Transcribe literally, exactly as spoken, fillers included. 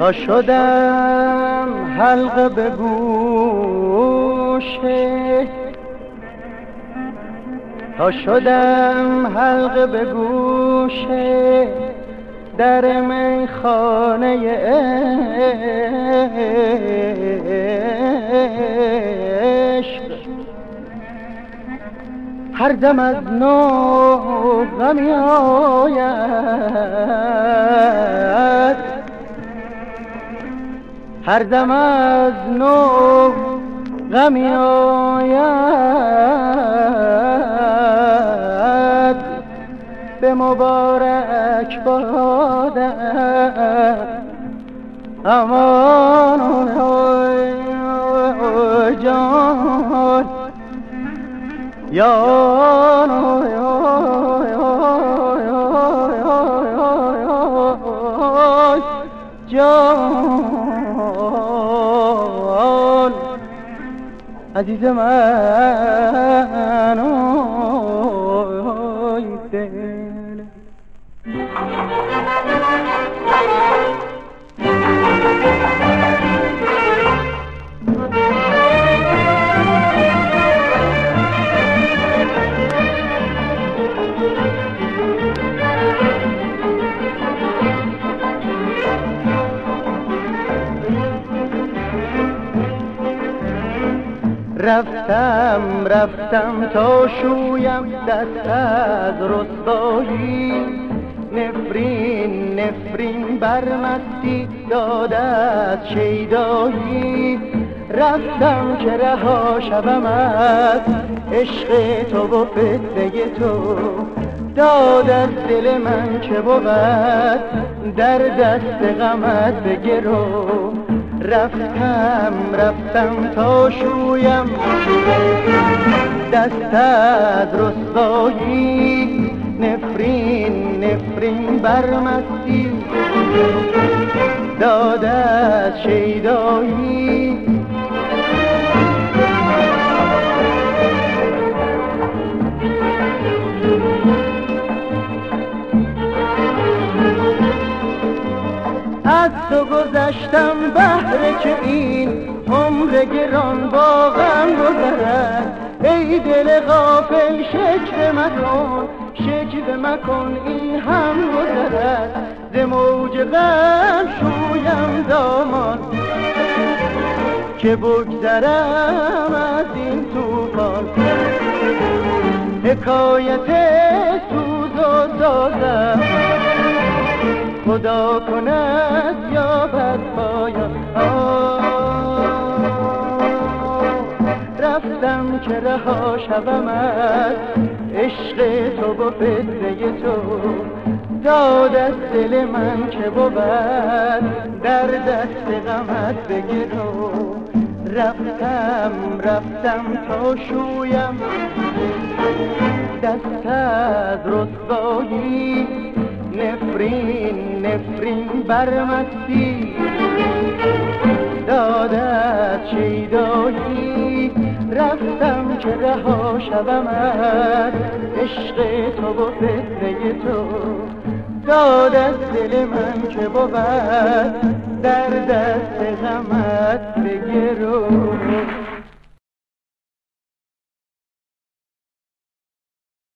تا شدم حلقه به گوشه، تا شدم حلقه به گوشه در میخانه عشق. هر دم از نو غمی آید، هر دم از نو غمی آید، به مبارک بادم امان جان یان جان عزیز من اوی دل. رفتم رفتم تا شویم دست از رسوایی، نفرین نفرین بر مستی داد از شیدایی. رفتم که رها شوم از عشق تو و فتنه تو، داد از دل من که بود در دست غمت بگرو. رفتم رفتم تا شویم دست از رسوایی، نفرین نفرین بر مستی داد از شیدایی. از تو گذشتم بهر که این عمر گران با غم گذرد. ای دل غافل شکوه مکن شکوه مکن این هم گذرد. ز موج غم شویم دامان که بگذرم از این طوفان. حکایت سوز و سازم خدا کند یا بد پایان. رفتم که رها شوم از عشق تو و فتنه تو، داد از دل من که بود در دست غمت بگرو. رفتم رفتم تا شویم دست از رسوایی، نفرین نفرین بر مستی داد از شیدایی. رفتم که رها شوم از عشق تو و فتنه تو، داد از دل من که بود در دست غمت بگرو.